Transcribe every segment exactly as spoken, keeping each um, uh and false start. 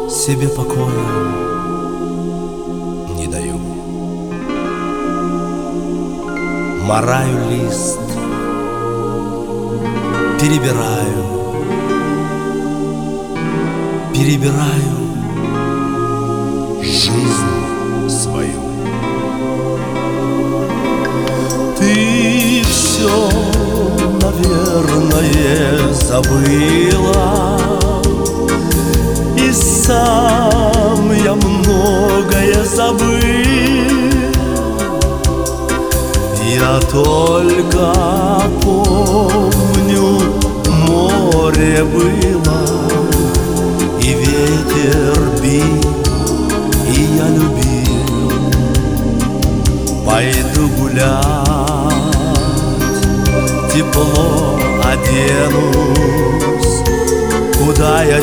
себе покоя не даю. Мараю лист, перебираю, перебираю жизнь свою. Ты все, наверное, забыла, и сам я многое забыл. Я только помню, море было, и ветер бил, и я любил. Пойду гулять, тепло оденусь, куда я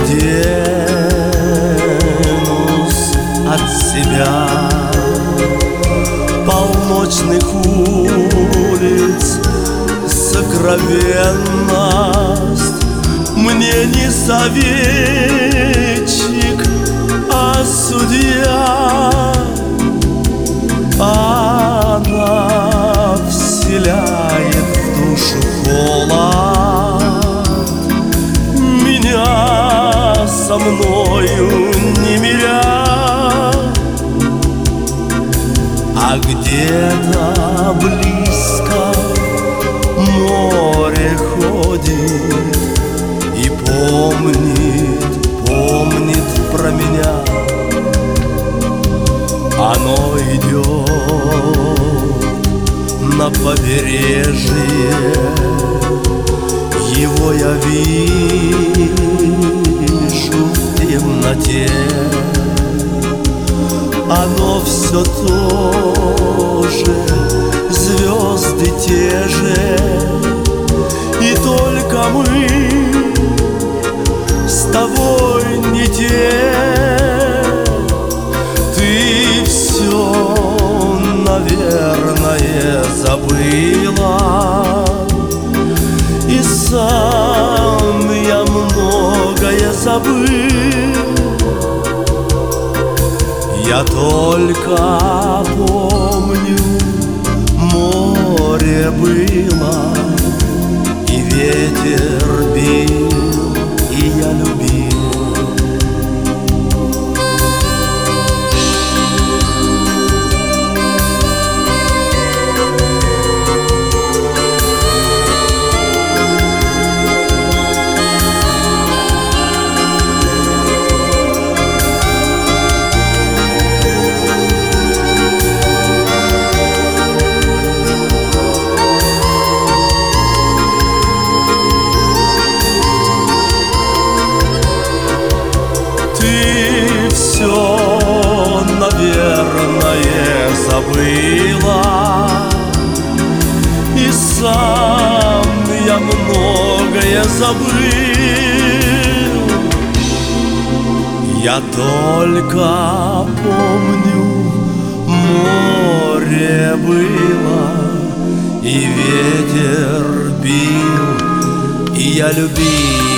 денусь от себя? Полночных улиц сокровенность мне не советчик, а судья. Она вселяет в душу холод, меня со мною не миря. А где-то близко море ходит и помнит, помнит про меня. Оно идет на побережье, его я вижу в темноте. Оно все то же, звезды те же, и только мы с тобой не те. Ты все, наверное, забыла, и сам я многое забыл. Я только помню, море было, и ветер бил, и я любил. Наверное, забыла, и сам я многое забыл. Я только помню, море было, и ветер бил, и я любил.